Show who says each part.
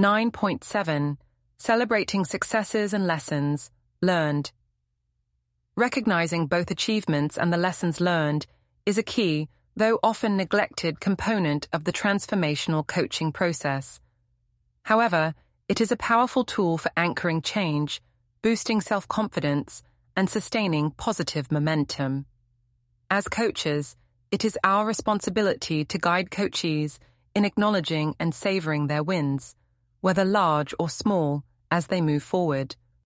Speaker 1: 9.7. Celebrating successes and lessons learned. Recognizing both achievements and the lessons learned is a key, though often neglected, component of the transformational coaching process. However, it is a powerful tool for anchoring change, boosting self-confidence, and sustaining positive momentum. As coaches, it is our responsibility to guide coachees in acknowledging and savoring their wins, whether large or small, as they move forward.